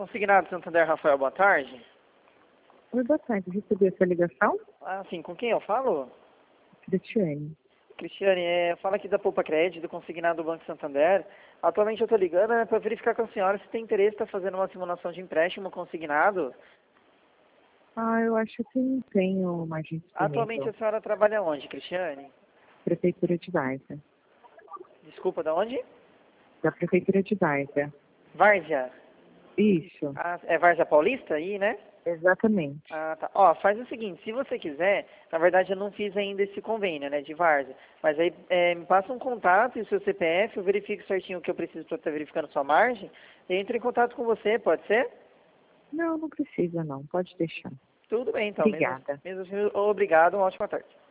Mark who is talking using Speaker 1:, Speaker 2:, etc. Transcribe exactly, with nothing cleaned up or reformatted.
Speaker 1: Consignado Santander, Rafael, boa tarde.
Speaker 2: Oi, boa tarde. Recebi essa ligação?
Speaker 1: Ah, sim, com quem eu falo?
Speaker 2: Cristiane.
Speaker 1: Cristiane, é, fala aqui da Poupa Crédito, do Consignado do Banco Santander. Atualmente eu estou ligando né, para verificar com a senhora se tem interesse em estar fazendo uma simulação de empréstimo consignado.
Speaker 2: Ah, eu acho que não tenho mais
Speaker 1: Atualmente
Speaker 2: disponível.
Speaker 1: a senhora trabalha onde, Cristiane?
Speaker 2: Prefeitura de Várzea.
Speaker 1: Desculpa, da onde?
Speaker 2: Da Prefeitura de Várzea.
Speaker 1: Várzea.
Speaker 2: Isso,
Speaker 1: Ah, é Várzea Paulista aí, né?
Speaker 2: exatamente.
Speaker 1: Ah, tá. Ó, faz o seguinte, se você quiser, na verdade eu não fiz ainda esse convênio, né, de Várzea, mas aí é, me passa um contato e o seu C P F, eu verifico certinho o que eu preciso para estar verificando sua margem, e entro em contato com você, pode ser?
Speaker 2: Não, não precisa não. Pode deixar.
Speaker 1: Tudo bem, então. Mesmo,
Speaker 2: Obrigada.
Speaker 1: mesmo assim, obrigado, uma ótima tarde.